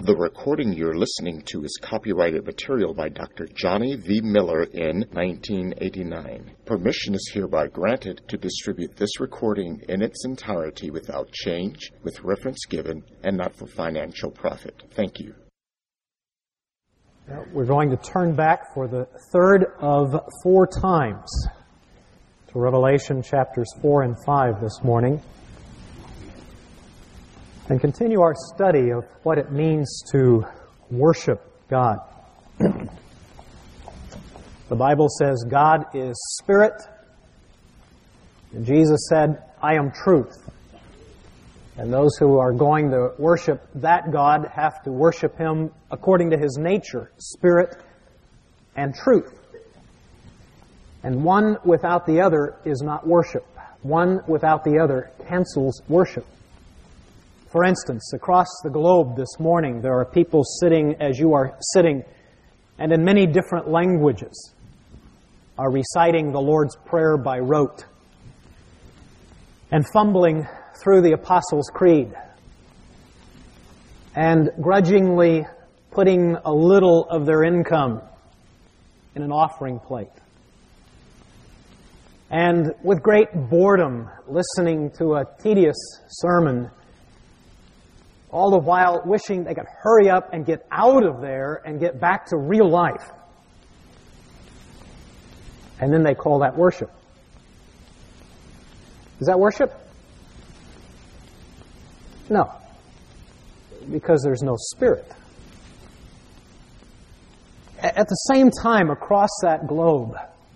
The recording you're listening to is copyrighted material by Dr. Johnny V. Miller in 1989. Permission is hereby granted to distribute this recording in its entirety without change, with reference given, and not for financial profit. Thank you. We're going to turn back for the third of 4 times to Revelation chapters 4 and 5 this morning, and continue our study of what it means to worship God. The Bible says God is spirit, and Jesus said, I am truth. And those who are going to worship that God have to worship Him according to His nature, spirit and truth. And one without the other is not worship. One without the other cancels worship. For instance, across the globe this morning, there are people sitting as you are sitting, and in many different languages are reciting the Lord's Prayer by rote and fumbling through the Apostles' Creed and grudgingly putting a little of their income in an offering plate. And with great boredom, listening to a tedious sermon, all the while wishing they could hurry up and get out of there and get back to real life. And then they call that worship. Is that worship? No. Because there's no spirit. At the same time, across that globe,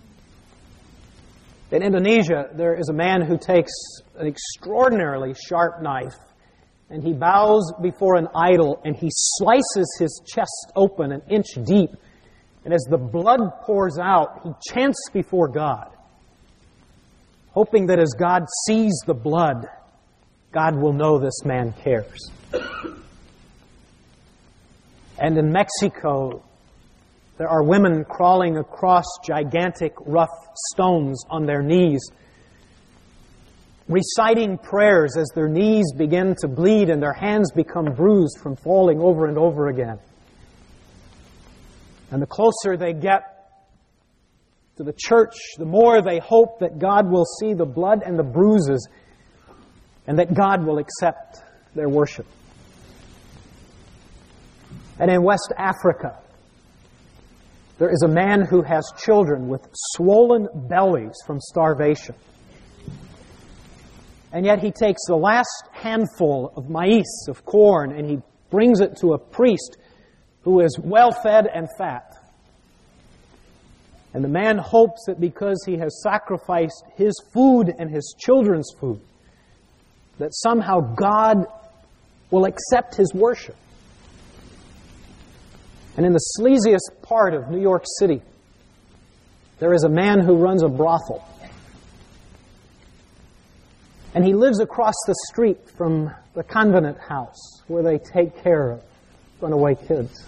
in Indonesia, there is a man who takes an extraordinarily sharp knife and he bows before an idol and he slices his chest open an inch deep. And as the blood pours out, he chants before God, hoping that as God sees the blood, God will know this man cares. And in Mexico, there are women crawling across gigantic rough stones on their knees, reciting prayers as their knees begin to bleed and their hands become bruised from falling over and over again. And the closer they get to the church, the more they hope that God will see the blood and the bruises and that God will accept their worship. And in West Africa, there is a man who has children with swollen bellies from starvation. And yet he takes the last handful of maize, of corn, and he brings it to a priest who is well-fed and fat. And the man hopes that because he has sacrificed his food and his children's food, that somehow God will accept his worship. And in the sleaziest part of New York City, there is a man who runs a brothel. And he lives across the street from the convent house where they take care of runaway kids.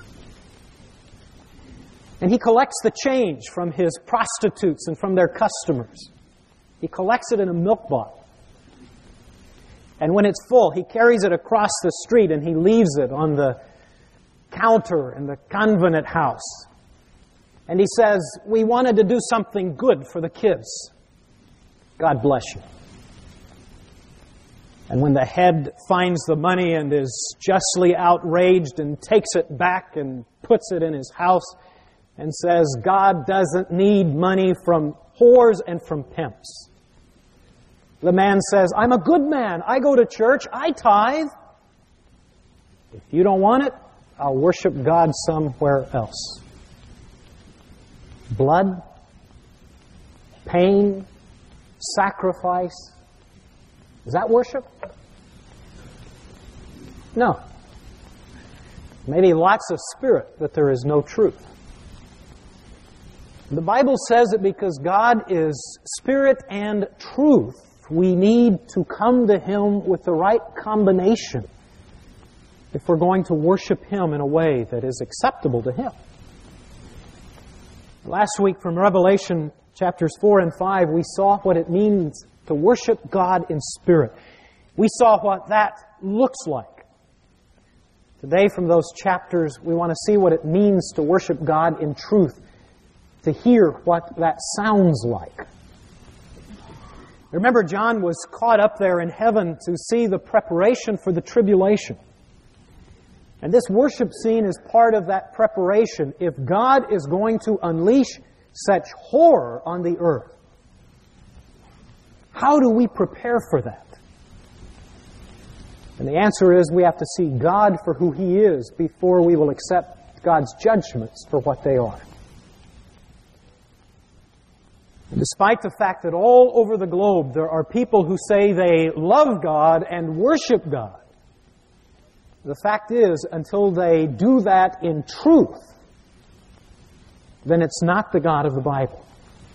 And he collects the change from his prostitutes and from their customers. He collects it in a milk bottle. And when it's full, he carries it across the street and he leaves it on the counter in the convent house. And he says, we wanted to do something good for the kids. God bless you. And when the head finds the money and is justly outraged and takes it back and puts it in his house and says, God doesn't need money from whores and from pimps. The man says, I'm a good man. I go to church. I tithe. If you don't want it, I'll worship God somewhere else. Blood, pain, sacrifice. Is that worship? No. Maybe lots of spirit, but there is no truth. The Bible says that because God is spirit and truth, we need to come to Him with the right combination if we're going to worship Him in a way that is acceptable to Him. Last week from Revelation chapters 4 and 5, we saw what it means to worship God in spirit. We saw what that looks like. Today, from those chapters, we want to see what it means to worship God in truth, to hear what that sounds like. Remember, John was caught up there in heaven to see the preparation for the tribulation. And this worship scene is part of that preparation. If God is going to unleash such horror on the earth, how do we prepare for that? And the answer is we have to see God for who He is before we will accept God's judgments for what they are. And despite the fact that all over the globe there are people who say they love God and worship God, the fact is, until they do that in truth, then it's not the God of the Bible.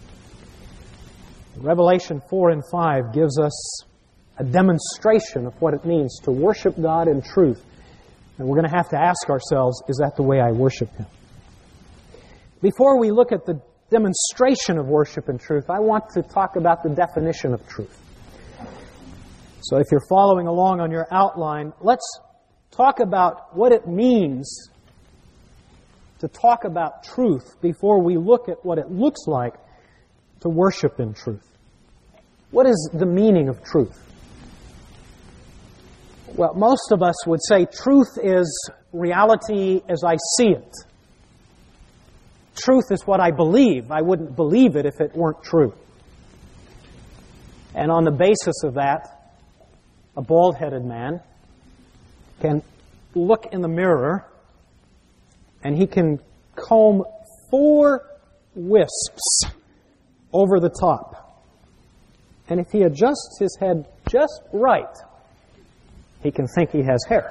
Revelation 4 and 5 gives us a demonstration of what it means to worship God in truth. And we're going to have to ask ourselves, is that the way I worship Him? Before we look at the demonstration of worship in truth, I want to talk about the definition of truth. So if you're following along on your outline, let's talk about what it means to talk about truth before we look at what it looks like to worship in truth. What is the meaning of truth? Well, most of us would say truth is reality as I see it. Truth is what I believe. I wouldn't believe it if it weren't true. And on the basis of that, a bald-headed man can look in the mirror and he can comb 4 wisps over the top. And if he adjusts his head just right, he can think he has hair.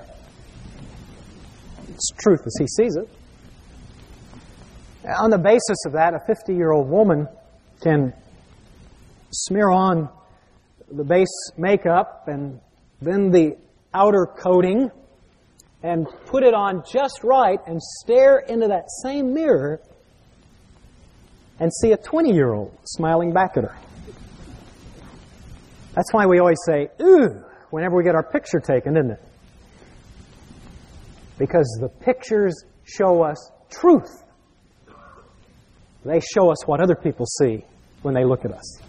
It's truth as he sees it. On the basis of that, a 50-year-old woman can smear on the base makeup and then the outer coating and put it on just right and stare into that same mirror and see a 20-year-old smiling back at her. That's why we always say, "Ooh," whenever we get our picture taken, isn't it? Because the pictures show us truth. They show us what other people see when they look at us.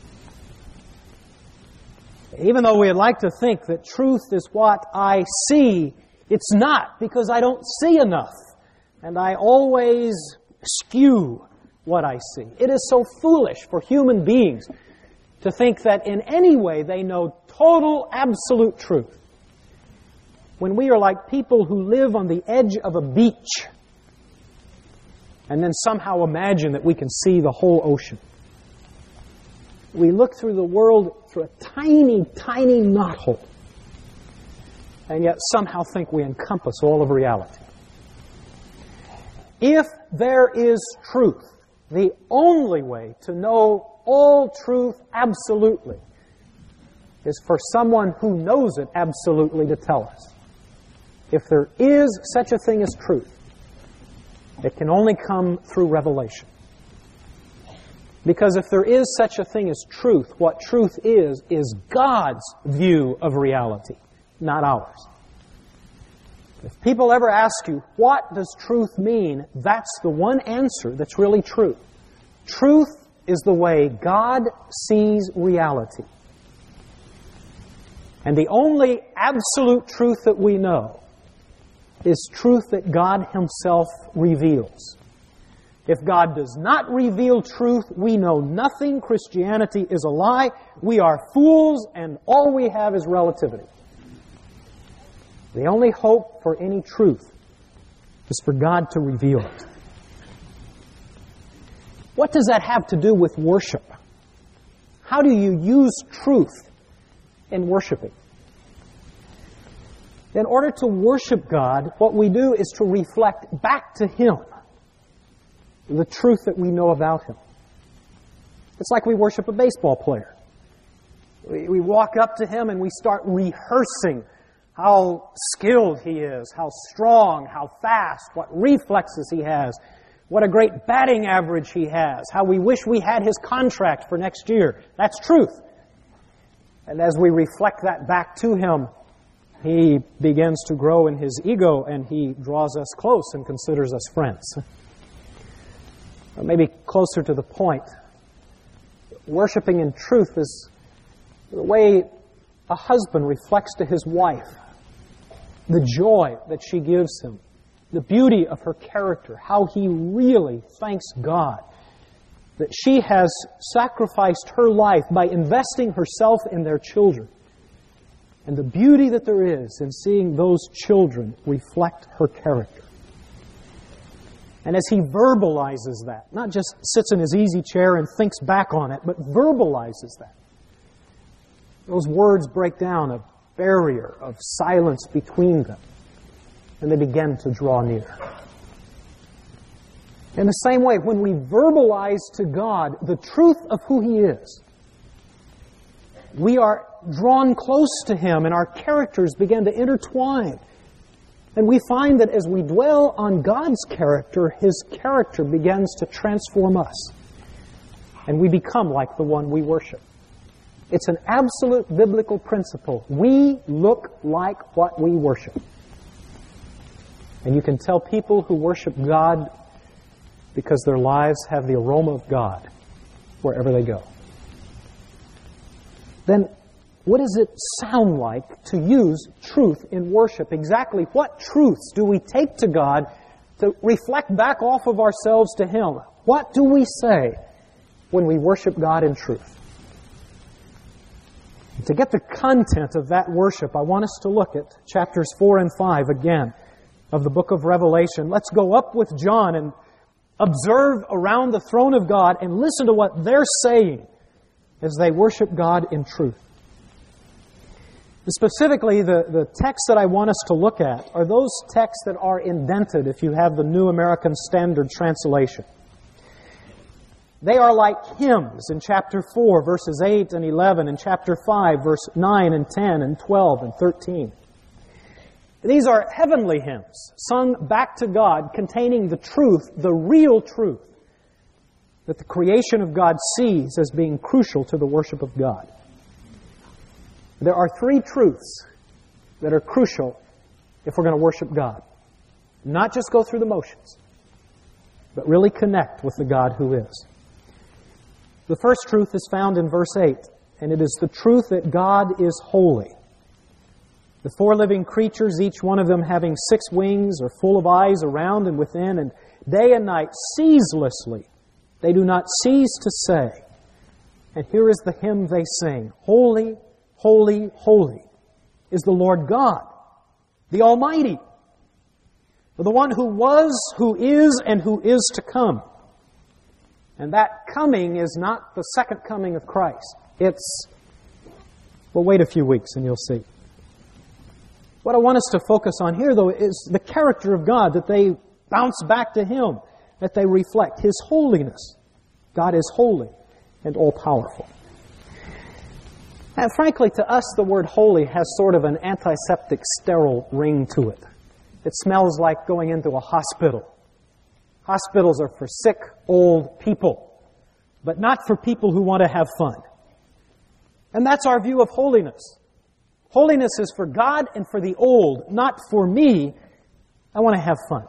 Even though we'd like to think that truth is what I see, it's not, because I don't see enough. And I always skew what I see. It is so foolish for human beings to think that in any way they know total, absolute truth. When we are like people who live on the edge of a beach and then somehow imagine that we can see the whole ocean. We look through the world through a tiny, tiny knothole and yet somehow think we encompass all of reality. If there is truth, the only way to know all truth absolutely is for someone who knows it absolutely to tell us. If there is such a thing as truth, it can only come through revelation. Because if there is such a thing as truth, what truth is God's view of reality, not ours. If people ever ask you, what does truth mean? That's the one answer that's really true. Truth is the way God sees reality. And the only absolute truth that we know is truth that God Himself reveals. If God does not reveal truth, we know nothing. Christianity is a lie. We are fools, and all we have is relativity. The only hope for any truth is for God to reveal it. What does that have to do with worship? How do you use truth in worshiping? In order to worship God, what we do is to reflect back to Him the truth that we know about Him. It's like we worship a baseball player. We walk up to him and we start rehearsing how skilled he is, how strong, how fast, what reflexes he has, what a great batting average he has, how we wish we had his contract for next year. That's truth. And as we reflect that back to Him, he begins to grow in his ego and he draws us close and considers us friends. Or maybe closer to the point, worshiping in truth is the way a husband reflects to his wife the joy that she gives him, the beauty of her character, how he really thanks God that she has sacrificed her life by investing herself in their children. And the beauty that there is in seeing those children reflect her character. And as he verbalizes that, not just sits in his easy chair and thinks back on it, but verbalizes that, those words break down a barrier of silence between them, and they begin to draw near. In the same way, when we verbalize to God the truth of who He is, we are drawn close to Him and our characters begin to intertwine. And we find that as we dwell on God's character, His character begins to transform us. And we become like the one we worship. It's an absolute biblical principle. We look like what we worship. And you can tell people who worship God because their lives have the aroma of God wherever they go. Then, what does it sound like to use truth in worship? Exactly what truths do we take to God to reflect back off of ourselves to Him? What do we say when we worship God in truth? To get the content of that worship, I want us to look at chapters 4 and 5 again of the book of Revelation. Let's go up with John and observe around the throne of God and listen to what they're saying as they worship God in truth. Specifically, the texts that I want us to look at are those texts that are indented if you have the New American Standard Translation. They are like hymns in chapter 4, verses 8 and 11, and chapter 5, verse 9 and 10 and 12 and 13. These are heavenly hymns, sung back to God, containing the truth, the real truth, that the creation of God sees as being crucial to the worship of God. There are three truths that are crucial if we're going to worship God. Not just go through the motions, but really connect with the God who is. The first truth is found in verse 8, and it is the truth that God is holy. The four living creatures, each one of them having 6 wings, are full of eyes around and within, and day and night, ceaselessly, they do not cease to say. And here is the hymn they sing. Holy, holy, holy is the Lord God, the Almighty, the one who was, who is, and who is to come. And that coming is not the second coming of Christ. It's, well, wait a few weeks and you'll see. What I want us to focus on here, though, is the character of God, that they bounce back to Him, that they reflect His holiness. God is holy and all-powerful. And frankly, to us, the word holy has sort of an antiseptic, sterile ring to it. It smells like going into a hospital. Hospitals are for sick, old people, but not for people who want to have fun. And that's our view of holiness. Holiness is for God and for the old, not for me. I want to have fun.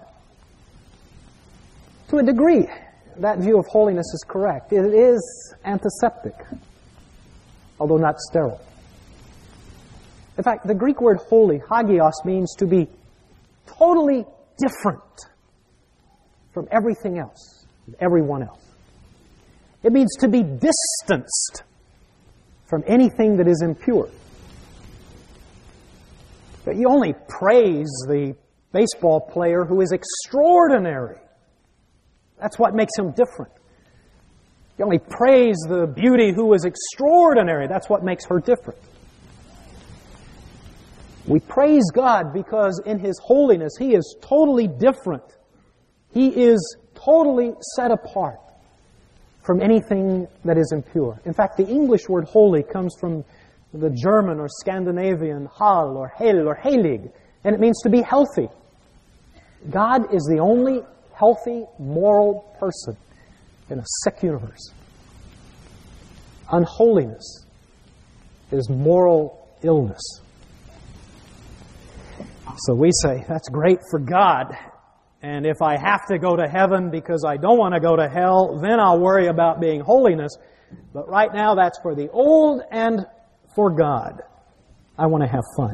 To a degree, that view of holiness is correct. It is antiseptic, although not sterile. In fact, the Greek word holy, hagios, means to be totally different from everything else, everyone else. It means to be distanced from anything that is impure. But you only praise the baseball player who is extraordinary. That's what makes him different. You only praise the beauty who is extraordinary. That's what makes her different. We praise God because in His holiness, He is totally different. He is totally set apart from anything that is impure. In fact, the English word holy comes from the German or Scandinavian hal or hel or heilig, and it means to be healthy. God is the only healthy, moral person in a sick universe. Unholiness is moral illness. So we say, that's great for God. And if I have to go to heaven because I don't want to go to hell, then I'll worry about being holiness. But right now, that's for the old and for God. I want to have fun.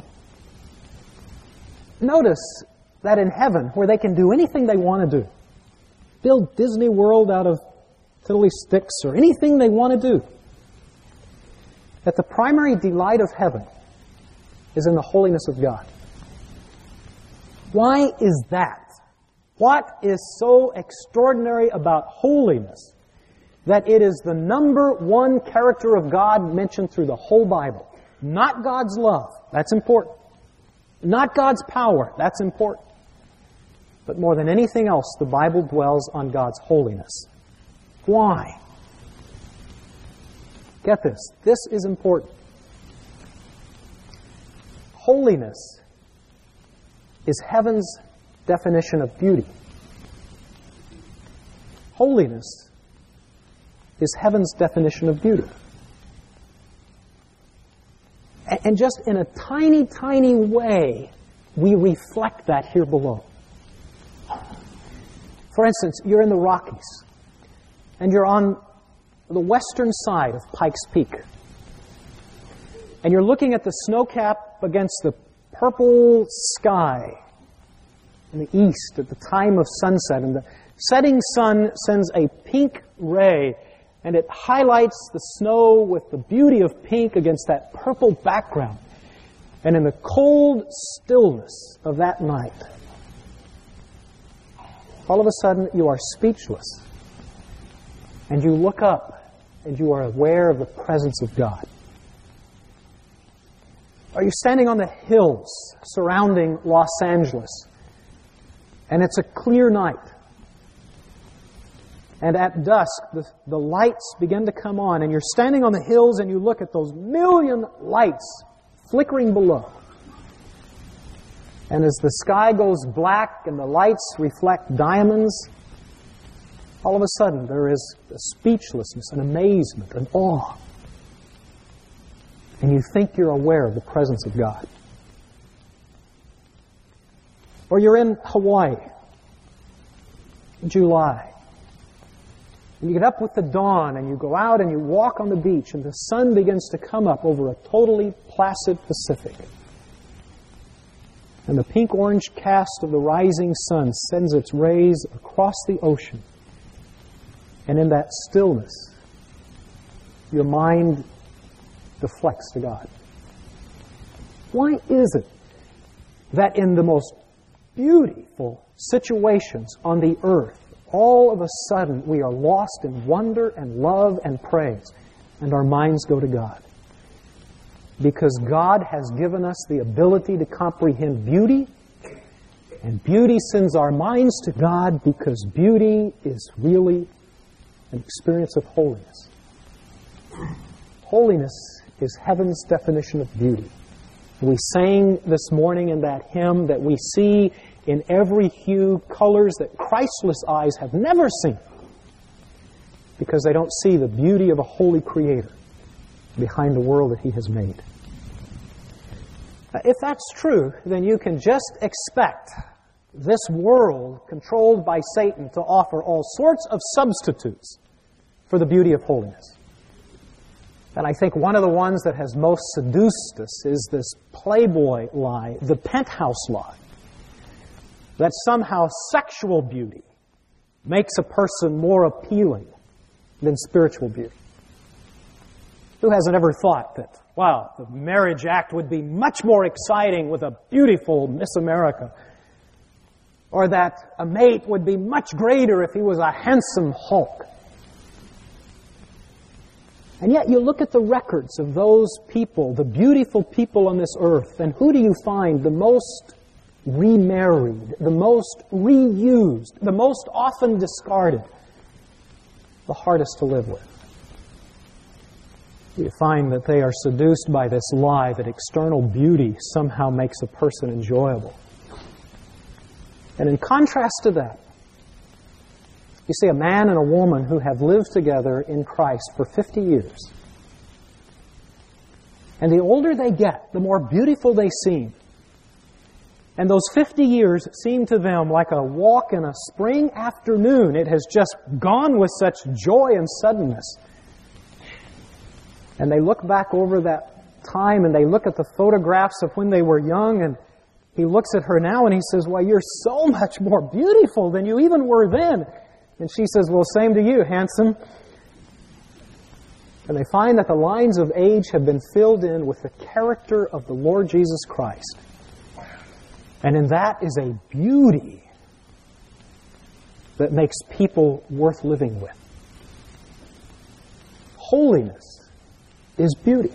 Notice that in heaven, where they can do anything they want to do, build Disney World out of tiddly sticks or anything they want to do, that the primary delight of heaven is in the holiness of God. Why is that? What is so extraordinary about holiness that it is the number one character of God mentioned through the whole Bible? Not God's love. That's important. Not God's power. That's important. But more than anything else, the Bible dwells on God's holiness. Why? Get this. This is important. Holiness is heaven's definition of beauty. Holiness is heaven's definition of beauty. And just in a tiny, tiny way, we reflect that here below. For instance, you're in the Rockies, and you're on the western side of Pikes Peak. And you're looking at the snowcap against the purple sky in the east at the time of sunset. And the setting sun sends a pink ray, and it highlights the snow with the beauty of pink against that purple background. And in the cold stillness of that night, all of a sudden you are speechless. And you look up and you are aware of the presence of God. Are you standing on the hills surrounding Los Angeles? And it's a clear night. And at dusk, the lights begin to come on. And you're standing on the hills and you look at those million lights flickering below. And as the sky goes black and the lights reflect diamonds, all of a sudden there is a speechlessness, an amazement, an awe. And you think you're aware of the presence of God. Or you're in Hawaii in July. And you get up with the dawn and you go out and you walk on the beach and the sun begins to come up over a totally placid Pacific. And the pink-orange cast of the rising sun sends its rays across the ocean. And in that stillness, your mind deflects to God. Why is it that in the most beautiful situations on the earth, all of a sudden we are lost in wonder and love and praise, and our minds go to God? Because God has given us the ability to comprehend beauty, and beauty sends our minds to God because beauty is really an experience of holiness. Holiness is heaven's definition of beauty. We sang this morning in that hymn that we see in every hue colors that Christless eyes have never seen, because they don't see the beauty of a holy Creator behind the world that He has made. If that's true, then you can just expect this world controlled by Satan to offer all sorts of substitutes for the beauty of holiness. And I think one of the ones that has most seduced us is this Playboy lie, the penthouse lie, that somehow sexual beauty makes a person more appealing than spiritual beauty. Who hasn't ever thought that, wow, the marriage act would be much more exciting with a beautiful Miss America, or that a mate would be much greater if he was a handsome Hulk? And yet you look at the records of those people, the beautiful people on this earth, and who do you find the most remarried, the most reused, the most often discarded, the hardest to live with? You find that they are seduced by this lie that external beauty somehow makes a person enjoyable. And in contrast to that, you see a man and a woman who have lived together in Christ for 50 years. And the older they get, the more beautiful they seem. And those 50 years seem to them like a walk in a spring afternoon. It has just gone with such joy and suddenness. And they look back over that time and they look at the photographs of when they were young, and he looks at her now and he says, "Why, you're so much more beautiful than you even were then." And she says, "Well, same to you, handsome." And they find that the lines of age have been filled in with the character of the Lord Jesus Christ. And in that is a beauty that makes people worth living with. Holiness is beauty.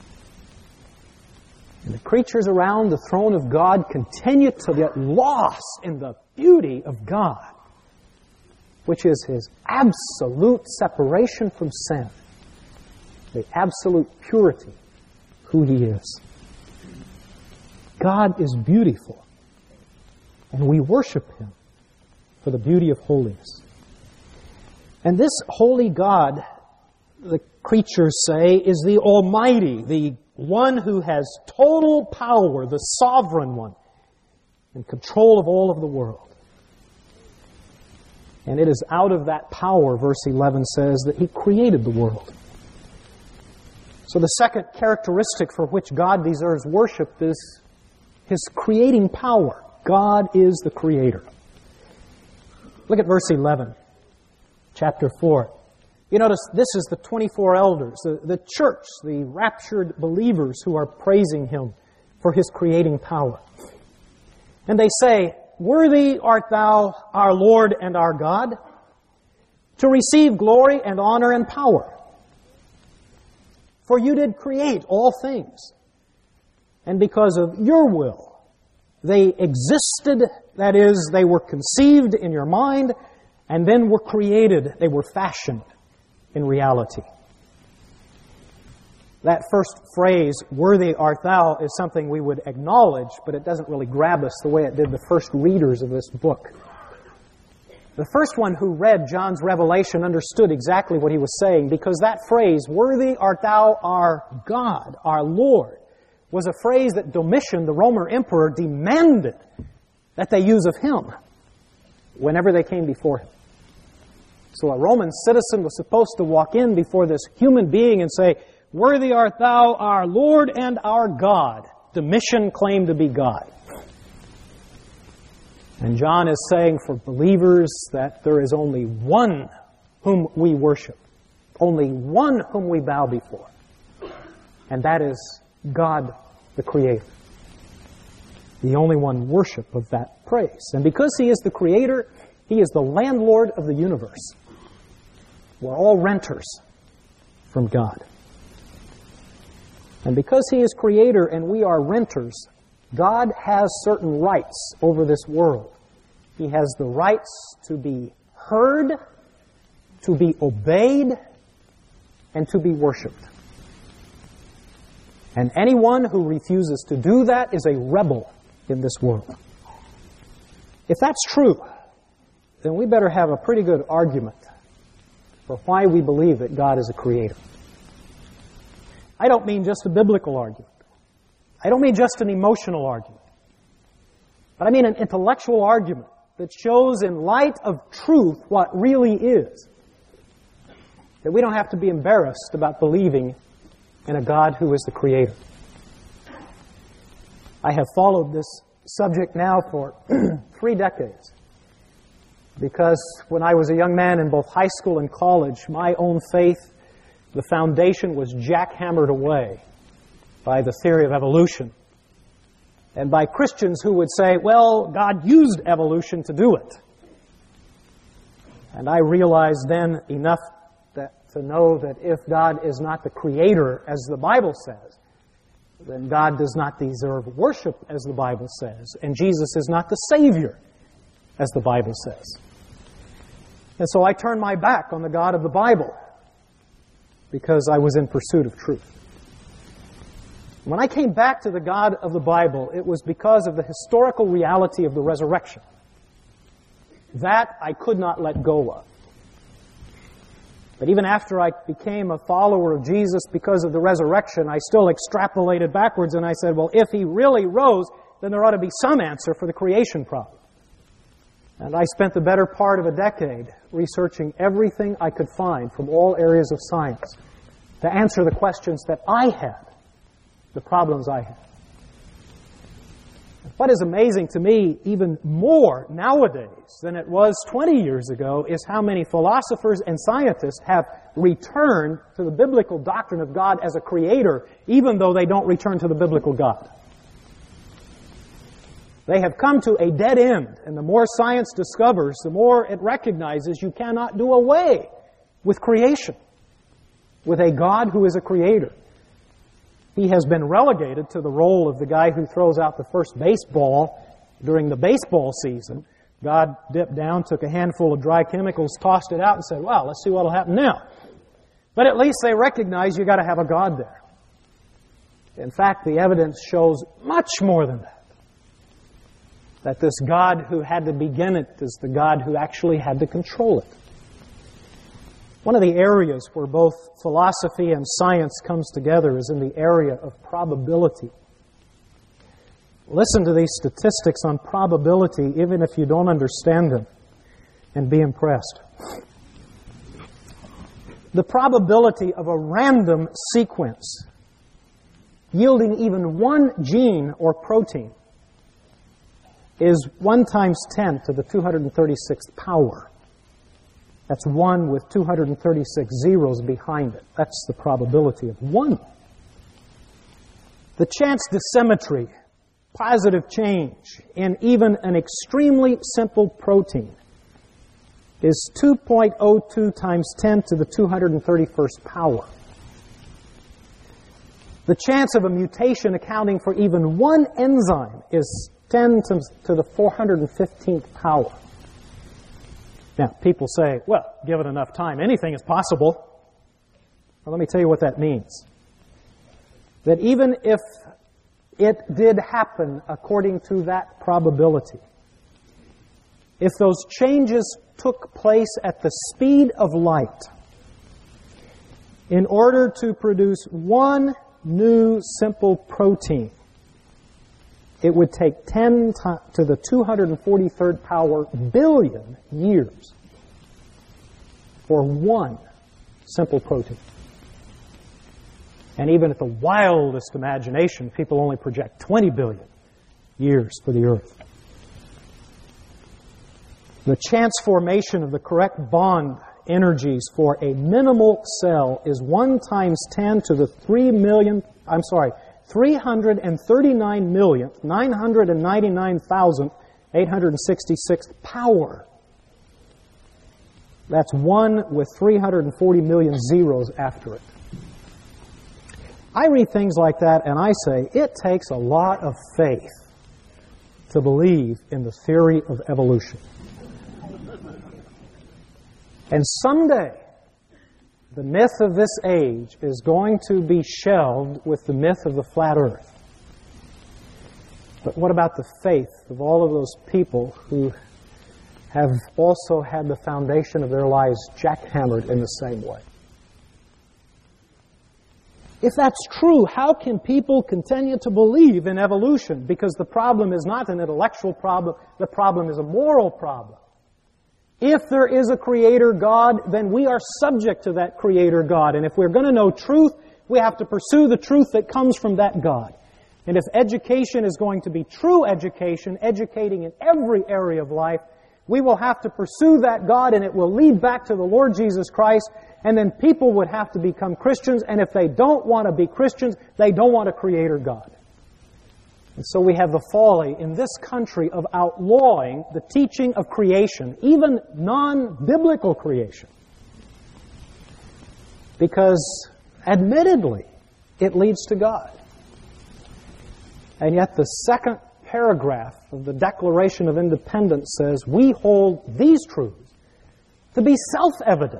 And the creatures around the throne of God continue to get lost in the beauty of God, which is His absolute separation from sin, the absolute purity, who He is. God is beautiful, and we worship Him for the beauty of holiness. And this holy God, the creatures say, is the Almighty, the one who has total power, the sovereign one, in control of all of the world. And it is out of that power, verse 11 says, that He created the world. So the second characteristic for which God deserves worship is His creating power. God is the Creator. Look at verse 11, chapter 4. You notice this is the 24 elders, the church, the raptured believers who are praising Him for His creating power. And they say, "Worthy art Thou, our Lord and our God, to receive glory and honor and power. For You did create all things, and because of Your will they existed, that is, they were conceived in Your mind, and then were created, they were fashioned in reality." That first phrase, "Worthy art Thou," is something we would acknowledge, but it doesn't really grab us the way it did the first readers of this book. The first one who read John's Revelation understood exactly what he was saying, because that phrase, "Worthy art Thou, our God, our Lord," was a phrase that Domitian, the Roman emperor, demanded that they use of him whenever they came before him. So a Roman citizen was supposed to walk in before this human being and say, "Worthy art Thou, our Lord and our God." Domitian claimed to be God. And John is saying for believers that there is only one whom we worship, only one whom we bow before, and that is God the Creator. The only one worship of that praise. And because He is the Creator, He is the landlord of the universe. We're all renters from God. And because He is Creator and we are renters, God has certain rights over this world. He has the rights to be heard, to be obeyed, and to be worshipped. And anyone who refuses to do that is a rebel in this world. If that's true, then we better have a pretty good argument for why we believe that God is a creator. I don't mean just a biblical argument. I don't mean just an emotional argument. But I mean an intellectual argument that shows in light of truth what really is. That we don't have to be embarrassed about believing in a God who is the Creator. I have followed this subject now for 3 decades. Because when I was a young man in both high school and college, my own faith, the foundation was jackhammered away by the theory of evolution. And by Christians who would say, well, God used evolution to do it. And I realized then enough to know that if God is not the Creator, as the Bible says, then God does not deserve worship, as the Bible says. And Jesus is not the Savior, as the Bible says. And so I turned my back on the God of the Bible because I was in pursuit of truth. When I came back to the God of the Bible, it was because of the historical reality of the resurrection. That I could not let go of. But even after I became a follower of Jesus because of the resurrection, I still extrapolated backwards and I said, well, if He really rose, then there ought to be some answer for the creation problem. And I spent the better part of a decade researching everything I could find from all areas of science to answer the questions that I had, the problems I had. What is amazing to me even more nowadays than it was 20 years ago is how many philosophers and scientists have returned to the biblical doctrine of God as a creator, even though they don't return to the biblical God. They have come to a dead end, and the more science discovers, the more it recognizes you cannot do away with creation, with a God who is a creator. He has been relegated to the role of the guy who throws out the first baseball during the baseball season. God dipped down, took a handful of dry chemicals, tossed it out, and said, well, let's see what will happen now. But at least they recognize you've got to have a God there. In fact, the evidence shows much more than that. That this God who had to begin it is the God who actually had to control it. One of the areas where both philosophy and science comes together is in the area of probability. Listen to these statistics on probability, even if you don't understand them, and be impressed. The probability of a random sequence yielding even one gene or protein is 1 times 10 to the 236th power. That's 1 with 236 zeros behind it. That's the probability of 1. The chance dissymmetry, positive change, in even an extremely simple protein is 2.02 times 10 to the 231st power. The chance of a mutation accounting for even one enzyme is 10 to the 415th power. Now, people say, well, given enough time, anything is possible. Well, let me tell you what that means. That even if it did happen according to that probability, if those changes took place at the speed of light, in order to produce one new simple protein, it would take 10 to the 243rd power billion years for one simple protein. And even at the wildest imagination, people only project 20 billion years for the Earth. The chance formation of the correct bond energies for a minimal cell is 1 times 10 to the 339,999,866th power. That's 1 with 340 million zeros after it. I read things like that and I say, it takes a lot of faith to believe in the theory of evolution. And someday, the myth of this age is going to be shelved with the myth of the flat earth. But what about the faith of all of those people who have also had the foundation of their lives jackhammered in the same way? If that's true, how can people continue to believe in evolution? Because the problem is not an intellectual problem, the problem is a moral problem. If there is a Creator God, then we are subject to that Creator God. And if we're going to know truth, we have to pursue the truth that comes from that God. And if education is going to be true education, educating in every area of life, we will have to pursue that God, and it will lead back to the Lord Jesus Christ. And then people would have to become Christians. And if they don't want to be Christians, they don't want a Creator God. And so we have the folly in this country of outlawing the teaching of creation, even non-biblical creation. Because, admittedly, it leads to God. And yet the second paragraph of the Declaration of Independence says, we hold these truths to be self-evident.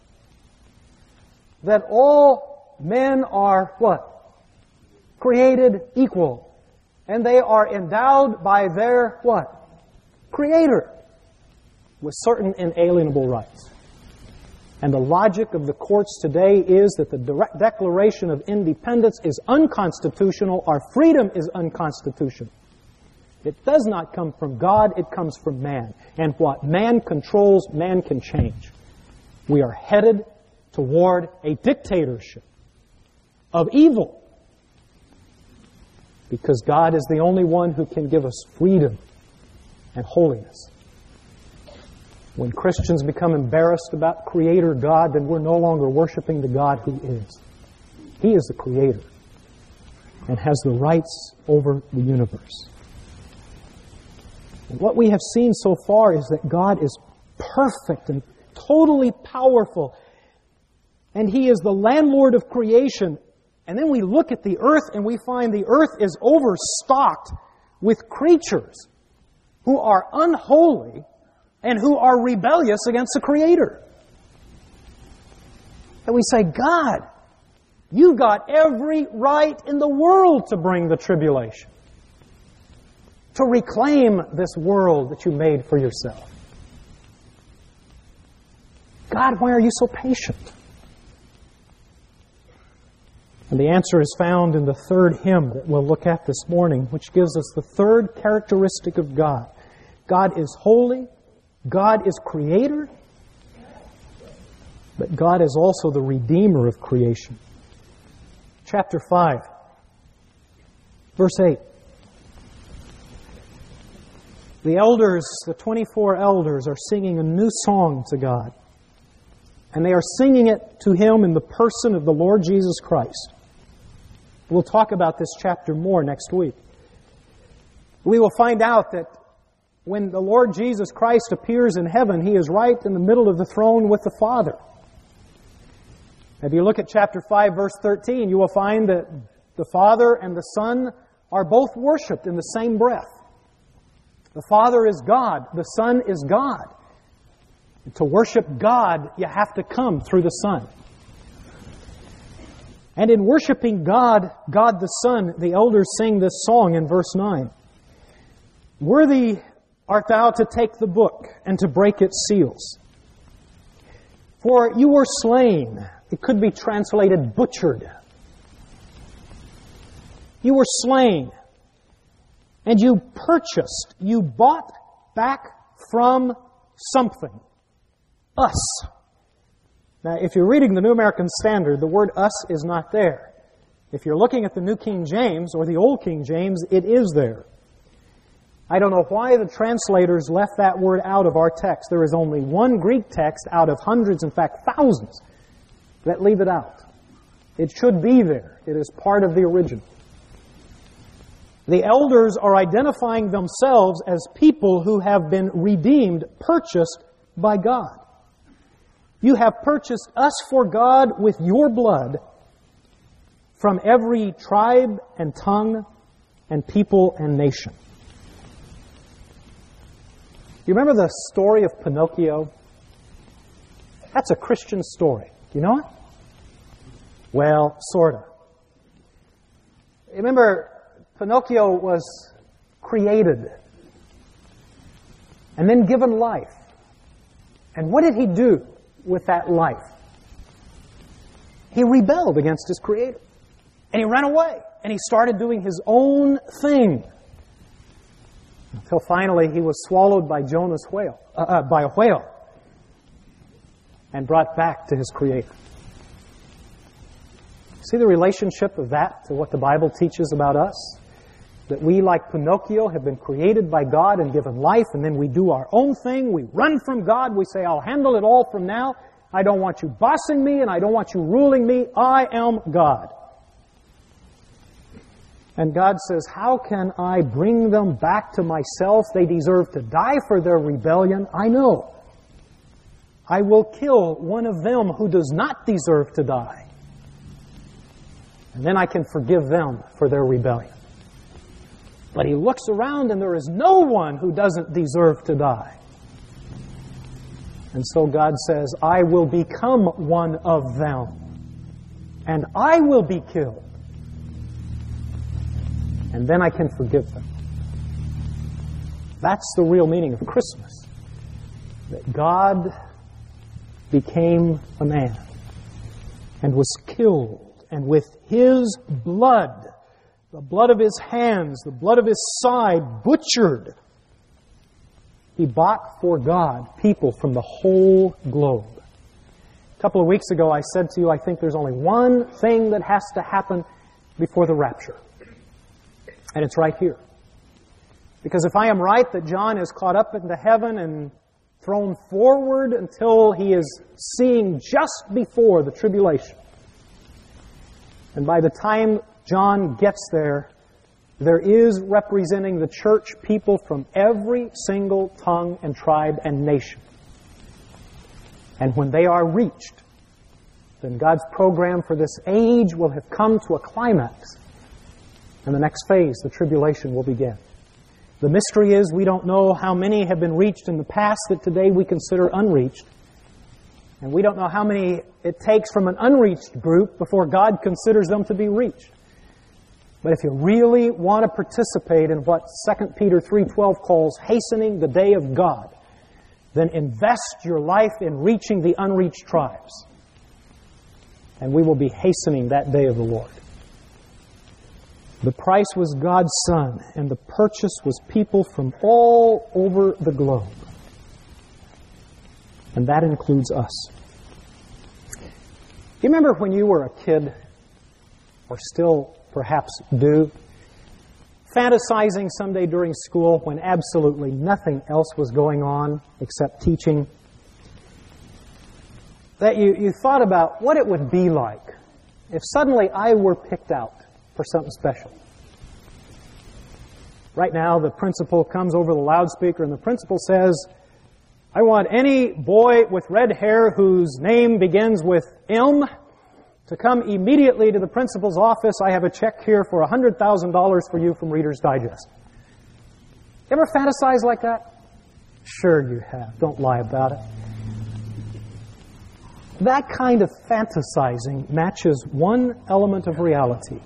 That all men are what? Created equal. And they are endowed by their, what? Creator, with certain inalienable rights. And the logic of the courts today is that the Declaration of Independence is unconstitutional, our freedom is unconstitutional. It does not come from God, it comes from man. And what man controls, man can change. We are headed toward a dictatorship of evil, because God is the only one who can give us freedom and holiness. When Christians become embarrassed about Creator God, then we're no longer worshiping the God who is. He is the Creator and has the rights over the universe. And what we have seen so far is that God is perfect and totally powerful, and He is the landlord of creation. And then we look at the earth and we find the earth is overstocked with creatures who are unholy and who are rebellious against the Creator. And we say, God, you've got every right in the world to bring the tribulation, to reclaim this world that you made for yourself. God, why are you so patient? And the answer is found in the third hymn that we'll look at this morning, which gives us the third characteristic of God. God is holy, God is Creator, but God is also the Redeemer of creation. Chapter 5, verse 8. The elders, the 24 elders, are singing a new song to God. And they are singing it to Him in the person of the Lord Jesus Christ. We'll talk about this chapter more next week. We will find out that when the Lord Jesus Christ appears in heaven, He is right in the middle of the throne with the Father. If you look at chapter 5, verse 13, you will find that the Father and the Son are both worshipped in the same breath. The Father is God. The Son is God. And to worship God, you have to come through the Son. And in worshiping God, God the Son, the elders sing this song in verse 9. Worthy art thou to take the book and to break its seals. For you were slain. It could be translated butchered. You were slain. And you purchased, you bought back from something. Us. Now, if you're reading the New American Standard, the word us is not there. If you're looking at the New King James or the Old King James, it is there. I don't know why the translators left that word out of our text. There is only one Greek text out of hundreds, in fact thousands, that leave it out. It should be there. It is part of the original. The elders are identifying themselves as people who have been redeemed, purchased by God. You have purchased us for God with your blood from every tribe and tongue and people and nation. You remember the story of Pinocchio? That's a Christian story. Do you know it? Well, sort of. Remember, Pinocchio was created and then given life. And what did he do with that life? He rebelled against his Creator. And he ran away. And he started doing his own thing. Until finally he was swallowed by by a whale. And brought back to his Creator. See the relationship of that to what the Bible teaches about us? That we, like Pinocchio, have been created by God and given life, and then we do our own thing. We run from God. We say, I'll handle it all from now. I don't want you bossing me, and I don't want you ruling me. I am God. And God says, how can I bring them back to myself? They deserve to die for their rebellion. I know. I will kill one of them who does not deserve to die. And then I can forgive them for their rebellion. But he looks around and there is no one who doesn't deserve to die. And so God says, I will become one of them. And I will be killed. And then I can forgive them. That's the real meaning of Christmas. That God became a man and was killed. And with His blood, the blood of His hands, the blood of His side, butchered. He bought for God people from the whole globe. A couple of weeks ago I said to you, I think there's only one thing that has to happen before the rapture. And it's right here. Because if I am right that John is caught up into heaven and thrown forward until he is seeing just before the tribulation, and by the time John gets there, there is representing the church people from every single tongue and tribe and nation. And when they are reached, then God's program for this age will have come to a climax. And the next phase, the tribulation, will begin. The mystery is we don't know how many have been reached in the past that today we consider unreached. And we don't know how many it takes from an unreached group before God considers them to be reached. But if you really want to participate in what 2 Peter 3:12 calls hastening the day of God, then invest your life in reaching the unreached tribes. And we will be hastening that day of the Lord. The price was God's Son, and the purchase was people from all over the globe. And that includes us. You remember when you were a kid, or still perhaps do, fantasizing someday during school when absolutely nothing else was going on except teaching, that you thought about what it would be like if suddenly I were picked out for something special. Right now, the principal comes over the loudspeaker and the principal says, I want any boy with red hair whose name begins with M to come immediately to the principal's office. I have a check here for $100,000 for you from Reader's Digest. You ever fantasize like that? Sure you have. Don't lie about it. That kind of fantasizing matches one element of reality.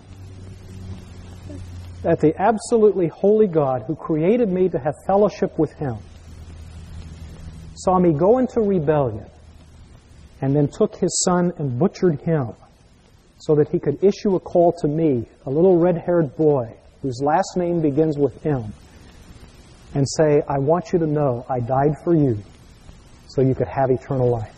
That the absolutely holy God who created me to have fellowship with Him saw me go into rebellion and then took His Son and butchered Him so that He could issue a call to me, a little red-haired boy whose last name begins with M, and say, I want you to know I died for you so you could have eternal life.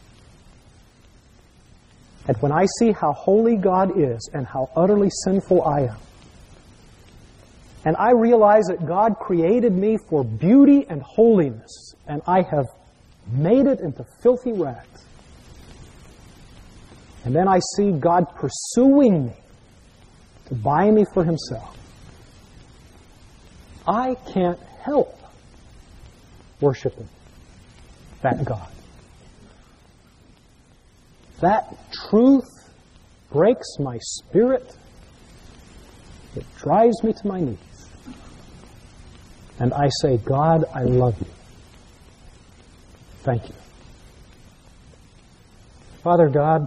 And when I see how holy God is and how utterly sinful I am, and I realize that God created me for beauty and holiness, and I have made it into filthy rags, and then I see God pursuing me to buy me for Himself, I can't help worshiping that God. That truth breaks my spirit. It drives me to my knees. And I say, God, I love you. Thank you. Father God,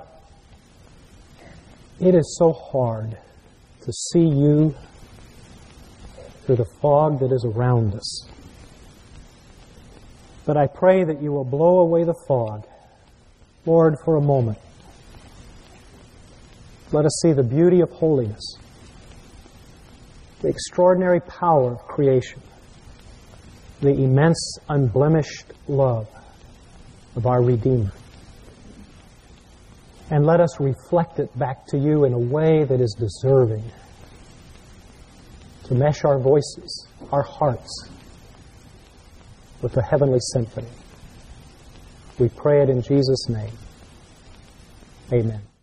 it is so hard to see you through the fog that is around us. But I pray that you will blow away the fog, Lord, for a moment. Let us see the beauty of holiness, the extraordinary power of creation, the immense, unblemished love of our Redeemer. And let us reflect it back to you in a way that is deserving to mesh our voices, our hearts, with the heavenly symphony. We pray it in Jesus' name. Amen.